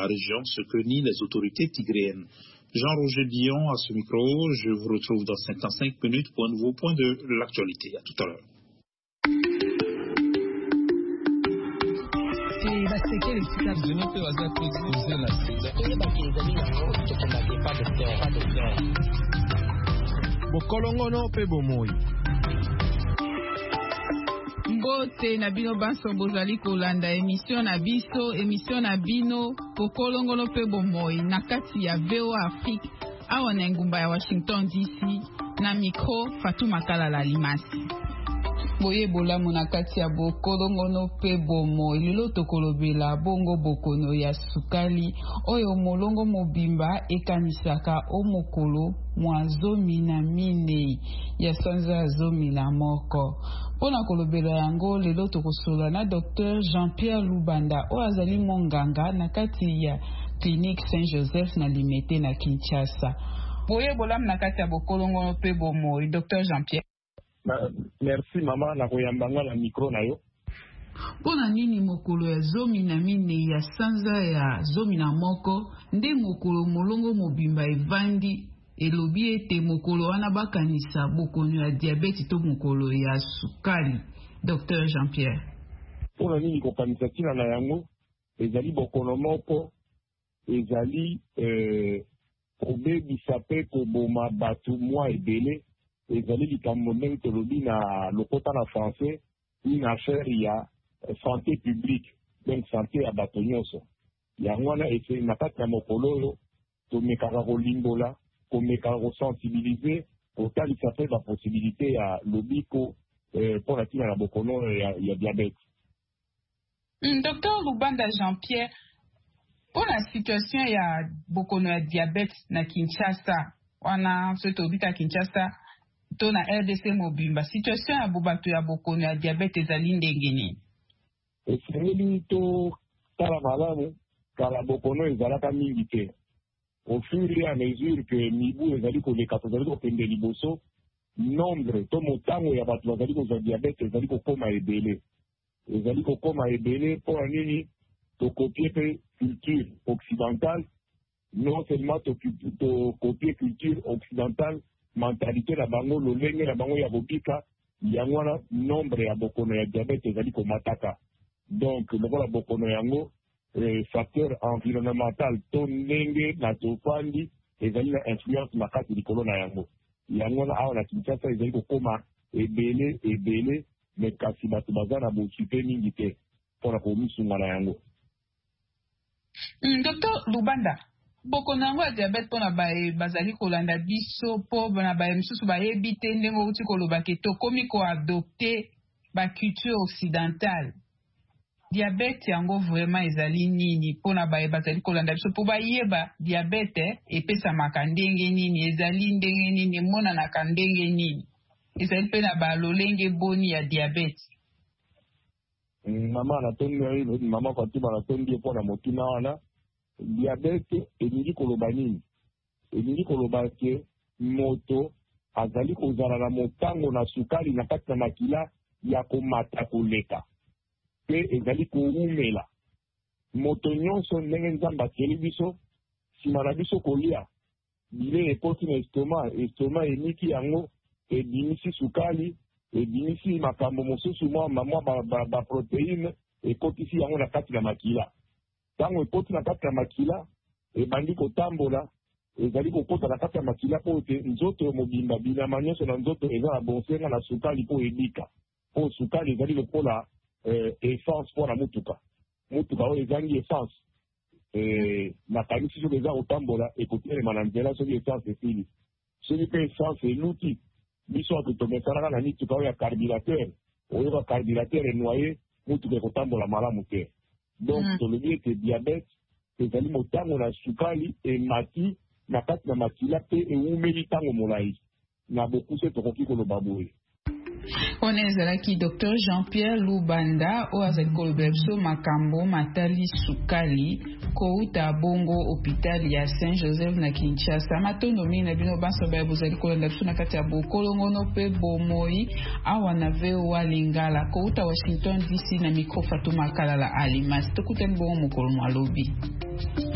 région, ce que nient les autorités tigréennes. Jean-Roger Dion à ce micro, je vous retrouve dans 55 minutes pour un nouveau point de l'actualité. À tout à l'heure. Mbote na bino baso bozali kolanda émission na bino Pokolongono pe bomoi na kati ya VOA Afrique awa na ngumba ya Washington DC na micro Fatou Makala Limasi. Boye bolamu na kati ya Bokolongono pe bomoi lilo tokolobela bongo bokono ya sukali oyo molongo mobimba ekanisaka omokolo mwazomi na mine ya sanza zomi la moko. Pona kolobela yango lelo tokosola na Dr Jean-Pierre Lubanda o azali monganga na kati ya Clinique Saint-Joseph na Limete na Kinshasa. Boye bolamu na kati ya Bokolongono pe bomoi Dr Jean-Pierre. Merci mama na koyambanga na micro na yo. Pona nini mokolo ya zomi na mine ya sanza ya zomi na moko nde mokolo molongo mobimba evandi elobi ete mokolo wana bakanisa bokono ya diabete to mokolo ya sukali. Dr Jean-Pierre. Pona nini kokanisa tina na yango ezali bokono moko ezali kobebisa pe koboma bato mwa ebele ezali likambo ndenge tolobi na lokota na français une affaire ya santé publique, donc santé ya bato nyonso. Yango wana ese na kati ya mokolo oyo tomekaka kolimbola komekaka kosensibilize kotalisa pe baposibilité ya lobiko mpona ntina na bokono ya diabete. Dr Lubanda Jean-Pierre, mpona situation ya bokono ya diabete na Kinshasa wana so tobita Kinshasa to na RDC mobimba situation ya bato ya bokono ya diabete ezali ndenge nini? Esengeli to tala malamu kala bokono ezalaka mingi te. Au fur et à mesure que mibu ezali koleka tozali kokende liboso nombre to motango ya bato bazali kozwa diabete ezali kokoma ebele. Ezali kokoma ebele mpo nini tokopie pe culture occidentale, non seulement tokopie culture occidentale mentalité la bango lolenge la bango ya bobika yango wana nombre ya bokono ya diabete ezali komataka. Donc lokola bokono yango facteur environnemental to ndenge na tofandi ezali na influence makasi likolo na yango. Yango wana awa na Kinshasa ezali kokoma ebele me kasi bato baza na bosupe mingi te mpona komisunga na yango. Dr Lubanda, bokono yango ya diabete mpona bazali kolanda biso mpo na baye mosusu bayebi te ndenge outi koloba ke tokomi koadopte baculture occidentale. Diabete yango vraiment ezali nini mpona baye bazali kolanda biso mpo bayeba diabete epesamaka ndenge nini, ezali ndenge nini, emonanaka ndenge nini, ezali mpe na balolenge boni ya diabete. Mama natondi mama Fatima natondi mpona motuna wana diabete elingi koloba nini? Elingi koloba ke moto azali kozala na motango na sukali na kati na makila ya komata koleka pe ezali koumela. Moto nyonso ndenge nzambe atieli biso nsima na biso kolia bile ekoti na estoma emiki yango ebimisi sukali ebimisi makambo mosusu mwa baproteine ekotisi yango na kati na makila. Tango ekoti na kati ya makila ebandi kotambola ezali kokota na kati ya makila mpo ete nzoto mobimba binyama nyonso na nzoto eza na bonsenga na sukali mpo ebika. Mpo sukali ezali lokola essence mpona mutuka oyo ezangi essence nakanisi soki eza kotambola ekotelema na nzela soki essence esili. Soki mpe essence eluki biso ate tomesanaka na mituka oyo ya carburateur oyoka carburateur enoye mutuka ekotambola malamu te. Donc tolobi ete diabete ezali motango na sukali emati na kati na makila mpe eumeli ntango molai na bokuse tokoki koloba boye. On ezalaki Dr Jean-Pierre Lubanda o azali kolobela biso makambo matali sukali kouta bongo hôpital ya Saint-Joseph na Kinshasa. Matondo mingi na bino banso baye bozali kolanda biso na kati ya Bokolongono pe bomoi awa na VOA Lingala kouta Washington DC na micro Fatou Makala Limasi. Tokutani bongo mokolo mwalobi.